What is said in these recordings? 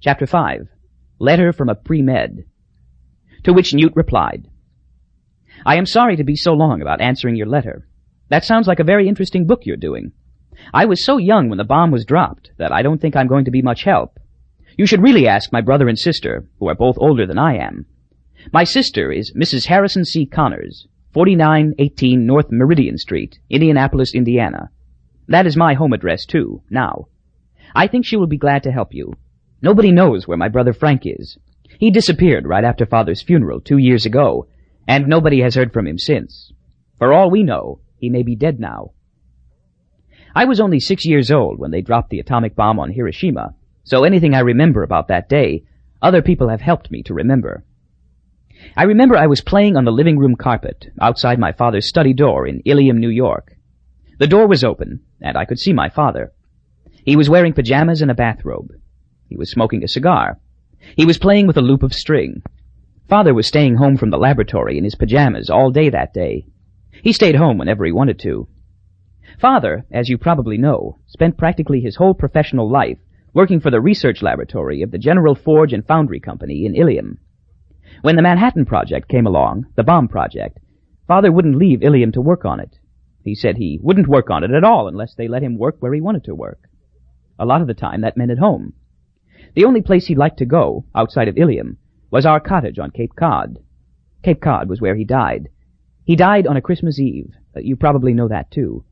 Chapter 5. Letter from a Pre-Med. To which Newt replied, I am sorry to be so long about answering your letter. That sounds like a very interesting book you're doing. I was so young when the bomb was dropped that I don't think I'm going to be much help. You should really ask my brother and sister, who are both older than I am. My sister is Mrs. Harrison C. Connors, 4918 North Meridian Street, Indianapolis, Indiana. That is my home address, too, now. I think she will be glad to help you. Nobody knows where my brother Frank is. He disappeared right after Father's funeral 2 years ago, and nobody has heard from him since. For all we know, he may be dead now. I was only 6 years old when they dropped the atomic bomb on Hiroshima, so anything I remember about that day, other people have helped me to remember. I remember I was playing on the living room carpet outside my father's study door in Ilium, New York. The door was open, and I could see my father. He was wearing pajamas and a bathrobe. He was smoking a cigar. He was playing with a loop of string. Father was staying home from the laboratory in his pajamas all day that day. He stayed home whenever he wanted to. Father, as you probably know, spent practically his whole professional life working for the research laboratory of the General Forge and Foundry Company in Ilium. When the Manhattan Project came along, the bomb project, Father wouldn't leave Ilium to work on it. He said he wouldn't work on it at all unless they let him work where he wanted to work. A lot of the time that meant at home. The only place he liked to go, outside of Ilium, was our cottage on Cape Cod. Cape Cod was where he died. He died on a Christmas Eve. You probably know that, too.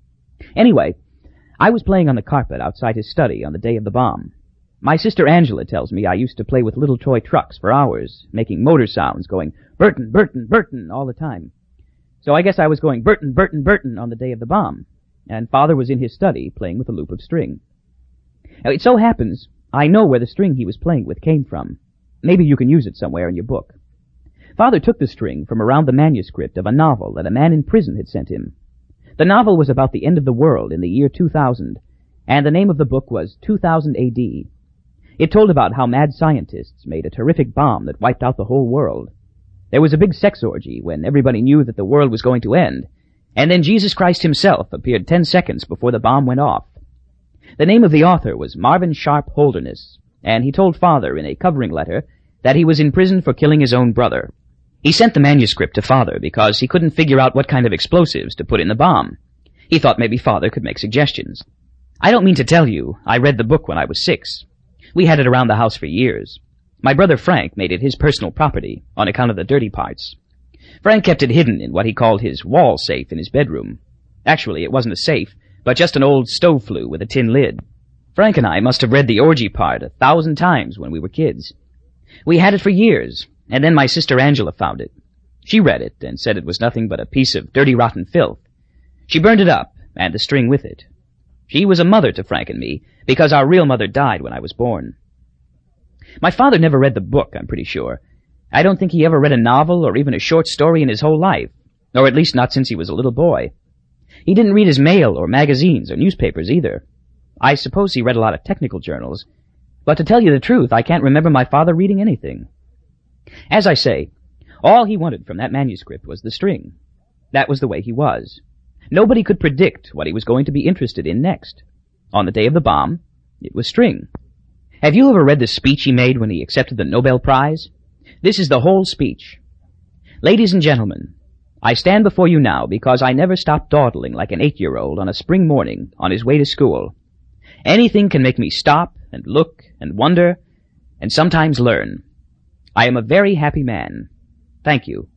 Anyway, I was playing on the carpet outside his study on the day of the bomb. My sister Angela tells me I used to play with little toy trucks for hours, making motor sounds, going, Burton, Burton, Burton, all the time. So I guess I was going, Burton, Burton, Burton on the day of the bomb, and Father was in his study playing with a loop of string. Now, it so happens I know where the string he was playing with came from. Maybe you can use it somewhere in your book. Father took the string from around the manuscript of a novel that a man in prison had sent him. The novel was about the end of the world in the year 2000, and the name of the book was 2000 A.D. It told about how mad scientists made a terrific bomb that wiped out the whole world. There was a big sex orgy when everybody knew that the world was going to end, and then Jesus Christ himself appeared 10 seconds before the bomb went off. The name of the author was Marvin Sharp Holderness, and he told Father in a covering letter that he was in prison for killing his own brother. He sent the manuscript to Father because he couldn't figure out what kind of explosives to put in the bomb. He thought maybe Father could make suggestions. I don't mean to tell you, I read the book when I was 6. We had it around the house for years. My brother Frank made it his personal property on account of the dirty parts. Frank kept it hidden in what he called his wall safe in his bedroom. Actually, it wasn't a safe, but just an old stove flue with a tin lid. Frank and I must have read the orgy part 1,000 times when we were kids. We had it for years, and then my sister Angela found it. She read it and said it was nothing but a piece of dirty, rotten filth. She burned it up, and the string with it. She was a mother to Frank and me, because our real mother died when I was born. My father never read the book, I'm pretty sure. I don't think he ever read a novel or even a short story in his whole life, or at least not since he was a little boy. He didn't read his mail or magazines or newspapers either. I suppose he read a lot of technical journals, but to tell you the truth, I can't remember my father reading anything. As I say, all he wanted from that manuscript was the string. That was the way he was. Nobody could predict what he was going to be interested in next. On the day of the bomb, it was string. Have you ever read the speech he made when he accepted the Nobel Prize? This is the whole speech. Ladies and gentlemen, I stand before you now because I never stopped dawdling like an 8-year-old on a spring morning on his way to school. Anything can make me stop and look and wonder and sometimes learn. I am a very happy man. Thank you.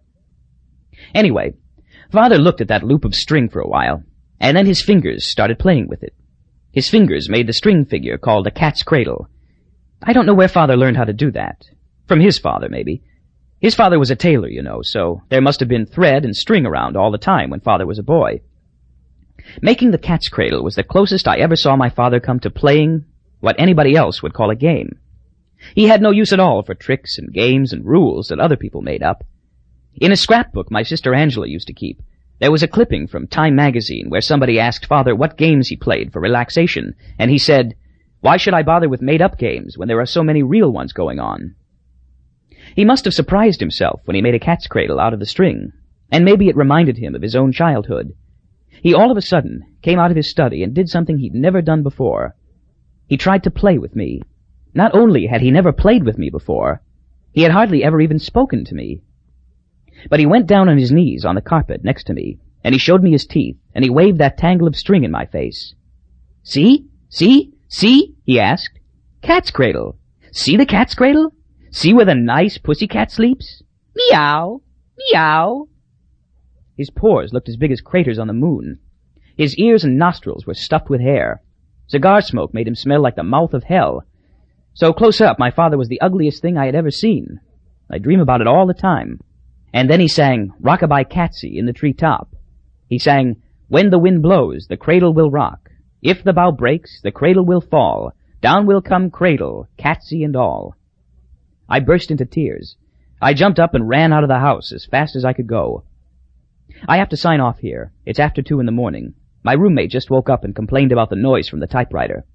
Anyway, Father looked at that loop of string for a while, and then his fingers started playing with it. His fingers made the string figure called a cat's cradle. I don't know where Father learned how to do that. From his father, maybe. His father was a tailor, you know, so there must have been thread and string around all the time when Father was a boy. Making the cat's cradle was the closest I ever saw my father come to playing what anybody else would call a game. He had no use at all for tricks and games and rules that other people made up. In a scrapbook my sister Angela used to keep, there was a clipping from Time magazine where somebody asked Father what games he played for relaxation, and he said, "Why should I bother with made-up games when there are so many real ones going on?" He must have surprised himself when he made a cat's cradle out of the string, and maybe it reminded him of his own childhood. He all of a sudden came out of his study and did something he'd never done before. He tried to play with me. Not only had he never played with me before, he had hardly ever even spoken to me. But he went down on his knees on the carpet next to me, and he showed me his teeth, and he waved that tangle of string in my face. "See? See? See?" he asked. "Cat's cradle. See the cat's cradle? See where the nice pussy cat sleeps? Meow! Meow!" His pores looked as big as craters on the moon. His ears and nostrils were stuffed with hair. Cigar smoke made him smell like the mouth of hell. So close up, my father was the ugliest thing I had ever seen. I dream about it all the time. And then he sang Rock-a-bye Catsy in the tree top. He sang, "When the wind blows, the cradle will rock. If the bough breaks, the cradle will fall. Down will come cradle, Catsy and all." I burst into tears. I jumped up and ran out of the house as fast as I could go. I have to sign off here. It's after 2 in the morning. My roommate just woke up and complained about the noise from the typewriter.